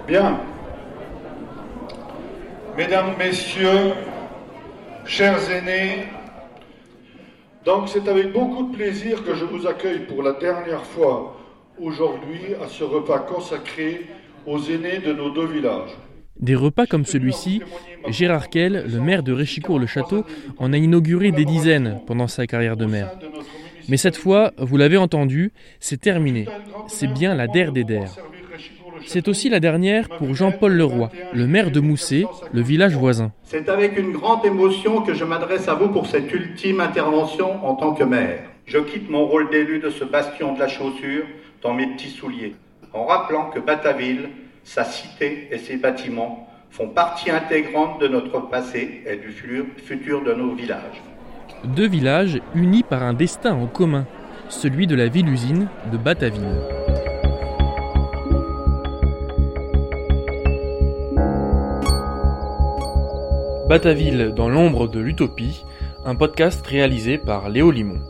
Bien. Mesdames, Messieurs, chers aînés, donc c'est avec beaucoup de plaisir que je vous accueille pour la dernière fois aujourd'hui à ce repas consacré aux aînés de nos deux villages. Des repas comme celui-ci, Gérard Kell, le maire de Réchicourt-le-Château, en a inauguré des dizaines pendant sa carrière de maire. Mais cette fois, vous l'avez entendu, c'est terminé. C'est bien la der des der. C'est aussi la dernière pour Jean-Paul Leroy, le maire de Moussé, le village voisin. C'est avec une grande émotion que je m'adresse à vous pour cette ultime intervention en tant que maire. Je quitte mon rôle d'élu de ce bastion de la chaussure dans mes petits souliers, en rappelant que Battaville, sa cité et ses bâtiments font partie intégrante de notre passé et du futur de nos villages. Deux villages unis par un destin en commun, celui de la ville-usine de Battaville. Battaville dans l'ombre de l'utopie, un podcast réalisé par Léo Limon.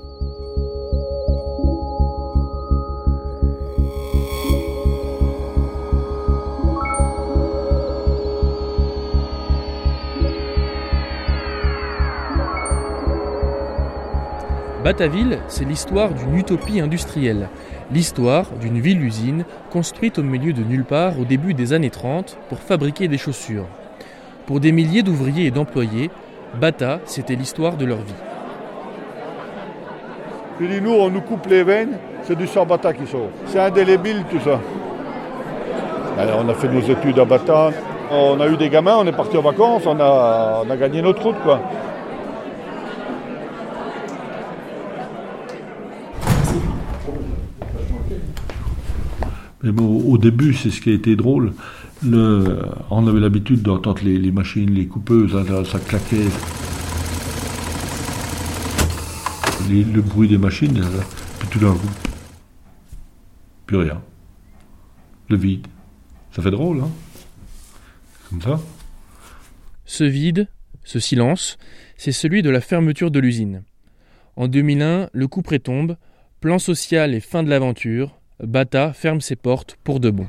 Battaville, c'est l'histoire d'une utopie industrielle, l'histoire d'une ville-usine construite au milieu de nulle part au début des années 30 pour fabriquer des chaussures. Pour des milliers d'ouvriers et d'employés, Bata, c'était l'histoire de leur vie. Je dis, nous, on nous coupe les veines, c'est du sang Bata qui sort. C'est indélébile tout ça. Alors, on a fait nos études à Bata, on a eu des gamins, on est partis en vacances, on a gagné notre route, quoi. Mais bon, au début, c'est ce qui a été drôle. On avait l'habitude d'entendre les machines, les coupeuses, ça claquait. Le bruit des machines, puis tout d'un coup, plus rien. Le vide. Ça fait drôle, hein? Comme ça. Ce vide, ce silence, c'est celui de la fermeture de l'usine. En 2001, le couperet tombe, plan social et fin de l'aventure. Bata ferme ses portes pour de bon.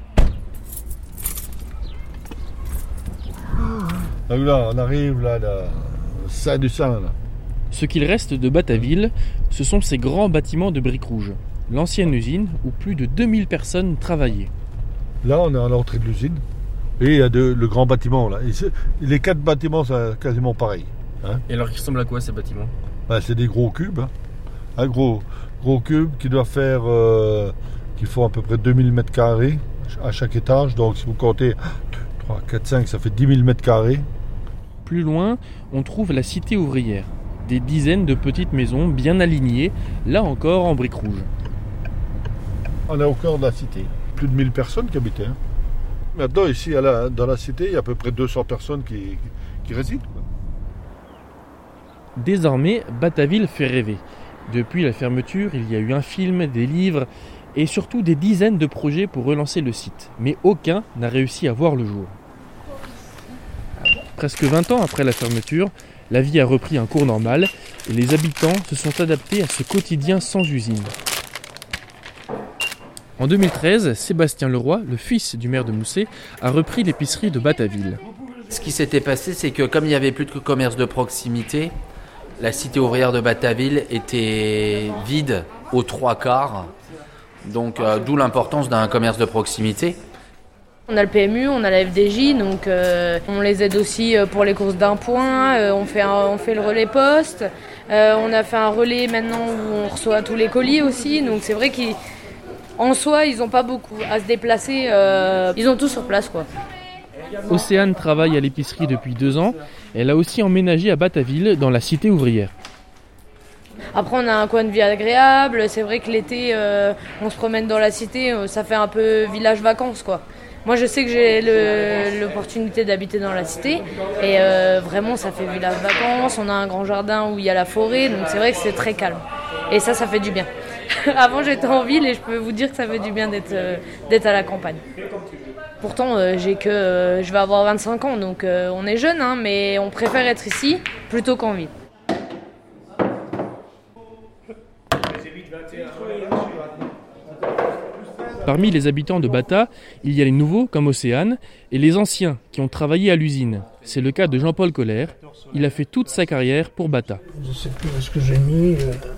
Là, on arrive là, sein du sein. Là. Ce qu'il reste de Battaville, ce sont ces grands bâtiments de briques rouges. L'ancienne usine où plus de 2000 personnes travaillaient. Là, on est à l'entrée de l'usine. Et il y a le grand bâtiment là. Et les 4 bâtiments, c'est quasiment pareil. Hein. Et alors, ils ressemblent à quoi ces bâtiments? C'est des gros cubes. Hein. Un gros cube qui doit faire, qui font à peu près 2000 mètres carrés à chaque étage. Donc si vous comptez 3, 4, 5, ça fait 10 000 mètres carrés. Plus loin, on trouve la cité ouvrière. Des dizaines de petites maisons bien alignées, là encore en briques rouges. On est au cœur de la cité. Plus de 1000 personnes qui habitaient. Hein. Maintenant, ici, dans la cité, il y a à peu près 200 personnes qui résident. Quoi. Désormais, Battaville fait rêver. Depuis la fermeture, il y a eu un film, des livres et surtout des dizaines de projets pour relancer le site. Mais aucun n'a réussi à voir le jour. Presque 20 ans après la fermeture, la vie a repris un cours normal et les habitants se sont adaptés à ce quotidien sans usine. En 2013, Sébastien Leroy, le fils du maire de Moussé, a repris l'épicerie de Battaville. Ce qui s'était passé, c'est que comme il n'y avait plus de commerce de proximité, la cité ouvrière de Battaville était vide aux 3/4, donc d'où l'importance d'un commerce de proximité. On a le PMU, on a la FDJ, donc on les aide aussi pour les courses d'un point, on fait le relais poste, on a fait un relais maintenant où on reçoit tous les colis aussi, donc c'est vrai qu'en soi ils n'ont pas beaucoup à se déplacer, ils ont tout sur place quoi. Océane travaille à l'épicerie depuis 2 ans, elle a aussi emménagé à Battaville dans la cité ouvrière. Après on a un coin de vie agréable, c'est vrai que l'été on se promène dans la cité, ça fait un peu village vacances quoi. Moi, je sais que j'ai l'opportunité d'habiter dans la cité et vraiment, ça fait village vacances. On a un grand jardin où il y a la forêt, donc c'est vrai que c'est très calme. Et ça fait du bien. Avant, j'étais en ville et je peux vous dire que ça fait du bien d'être à la campagne. Pourtant, je vais avoir 25 ans, donc on est jeune, hein, mais on préfère être ici plutôt qu'en ville. Parmi les habitants de Bata, il y a les nouveaux, comme Océane, et les anciens, qui ont travaillé à l'usine. C'est le cas de Jean-Paul Colère. Il a fait toute sa carrière pour Bata. Je ne sais plus ce que j'ai mis.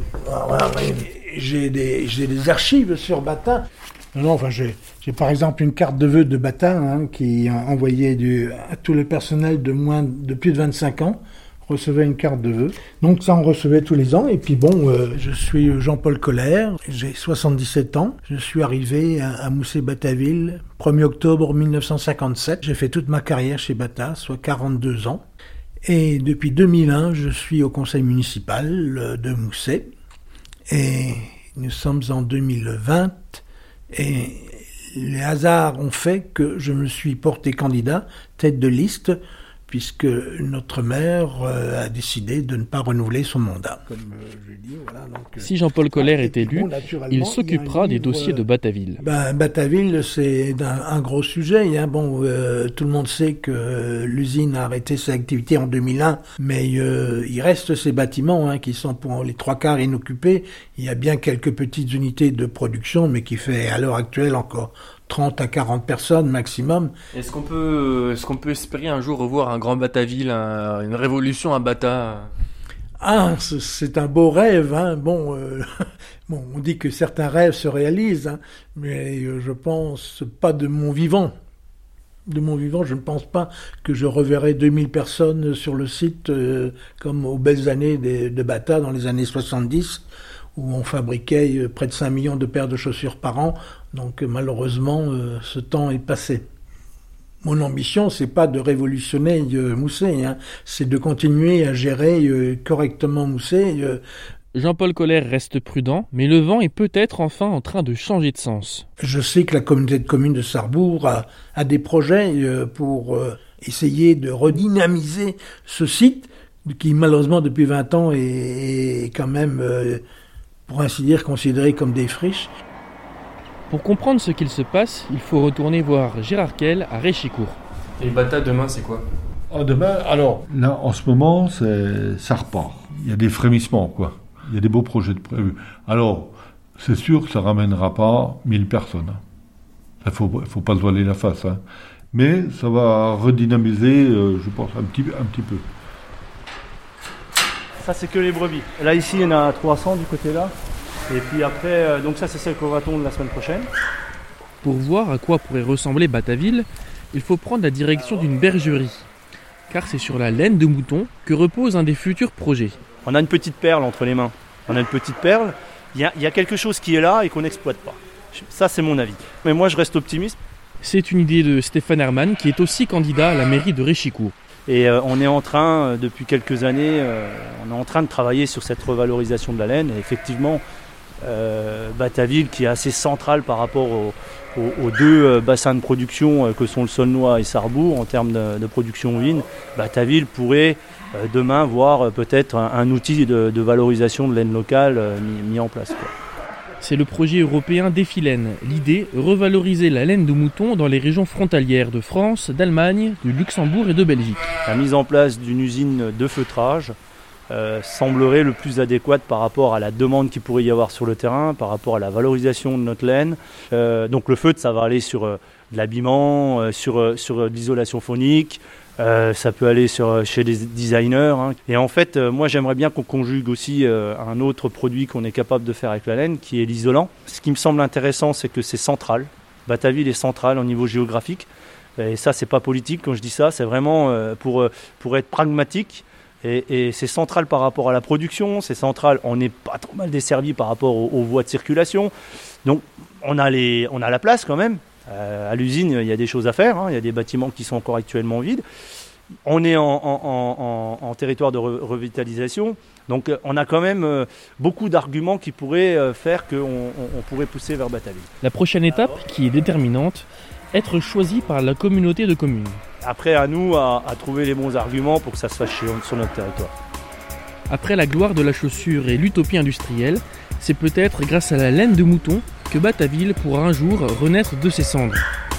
J'ai des archives sur Bata. Non, enfin, j'ai par exemple une carte de vœux de Bata qui est envoyée à tout le personnel de plus de 25 ans. Recevait une carte de vœux. Donc ça, on recevait tous les ans. Et puis bon, je suis Jean-Paul Colère, j'ai 77 ans. Je suis arrivé à Moussé-Bataville 1er octobre 1957. J'ai fait toute ma carrière chez Bata, soit 42 ans. Et depuis 2001, je suis au conseil municipal de Moussé. Et nous sommes en 2020. Et les hasards ont fait que je me suis porté candidat, tête de liste, puisque notre maire a décidé de ne pas renouveler son mandat. Comme je dis, voilà, donc, si Jean-Paul Colère est élu, il s'occupera des dossiers de Bataville. Bataville, c'est un gros sujet. Tout le monde sait que l'usine a arrêté ses activités en 2001, mais il reste ces bâtiments qui sont pour les 3/4 inoccupés. Il y a bien quelques petites unités de production, mais qui fait à l'heure actuelle encore 30 à 40 personnes maximum. Est-ce qu'on peut espérer un jour revoir un grand Bataville, une révolution à Bata ? C'est un beau rêve. On dit que certains rêves se réalisent, mais je pense pas de mon vivant. De mon vivant, je ne pense pas que je reverrai 2000 personnes sur le site comme aux belles années de Bata dans les années 70. Où on fabriquait près de 5 millions de paires de chaussures par an. Donc malheureusement, ce temps est passé. Mon ambition, c'est pas de révolutionner Moussé, c'est de continuer à gérer correctement Moussé. Jean-Paul Colère reste prudent, mais le vent est peut-être enfin en train de changer de sens. Je sais que la communauté de communes de Sarrebourg a des projets pour essayer de redynamiser ce site, qui malheureusement depuis 20 ans est quand même... pour ainsi dire, considérés comme des friches. Pour comprendre ce qu'il se passe, il faut retourner voir Gérard Kell à Réchicourt. Et Bata, demain, c'est quoi ? Demain, alors, là, en ce moment, ça repart. Il y a des frémissements, quoi. Il y a des beaux projets de prévus. Alors, c'est sûr que ça ne ramènera pas 1000 personnes. Il ne faut pas se voiler la face. Mais ça va redynamiser, je pense, un petit peu. Ça, c'est que les brebis. Là, ici, il y en a 300 du côté là. Et puis après, donc ça, c'est celle qu'on va tondre la semaine prochaine. Pour voir à quoi pourrait ressembler Bataville, il faut prendre la direction d'une bergerie. Car c'est sur la laine de mouton que repose un des futurs projets. On a une petite perle entre les mains. Il y a quelque chose qui est là et qu'on n'exploite pas. Ça, c'est mon avis. Mais moi, je reste optimiste. C'est une idée de Stéphane Herman, qui est aussi candidat à la mairie de Réchicourt. Et on est en train, depuis quelques années, de travailler sur cette revalorisation de la laine. Et effectivement, Bataville, qui est assez centrale par rapport aux deux bassins de production que sont le Saulnois et Sarrebourg en termes de production ovine, Bataville pourrait demain voir peut-être un outil de valorisation de laine locale mis en place, quoi. C'est le projet européen Défilaine. L'idée, revaloriser la laine de mouton dans les régions frontalières de France, d'Allemagne, du Luxembourg et de Belgique. La mise en place d'une usine de feutrage semblerait le plus adéquate par rapport à la demande qu'il pourrait y avoir sur le terrain, par rapport à la valorisation de notre laine. Donc le feutre, ça va aller sur de l'habillement, sur de l'isolation phonique, ça peut aller chez des designers. Et en fait, moi j'aimerais bien qu'on conjugue aussi un autre produit qu'on est capable de faire avec la laine, qui est l'isolant. Ce qui me semble intéressant, c'est que c'est central. Bataville est central au niveau géographique. Et ça, c'est pas politique quand je dis ça, c'est vraiment pour être pragmatique. Et c'est central par rapport à la production, c'est central, on n'est pas trop mal desservi par rapport aux voies de circulation. Donc on a la place quand même. À l'usine, il y a des choses à faire, il y a des bâtiments qui sont encore actuellement vides. On est en territoire de revitalisation, donc on a quand même beaucoup d'arguments qui pourraient faire qu'on pourrait pousser vers Bataville. La prochaine étape, qui est déterminante, être choisi par la communauté de communes. Après, à nous à trouver les bons arguments pour que ça se fasse sur notre territoire. Après la gloire de la chaussure et l'utopie industrielle, c'est peut-être grâce à la laine de mouton que Bataville pourra un jour renaître de ses cendres.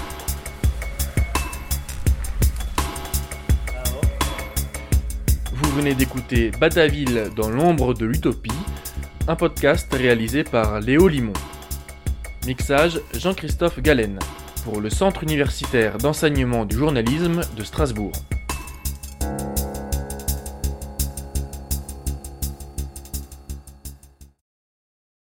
Vous venez d'écouter Bataville dans l'ombre de l'utopie, un podcast réalisé par Léo Limon. Mixage Jean-Christophe Galen pour le Centre universitaire d'enseignement du journalisme de Strasbourg.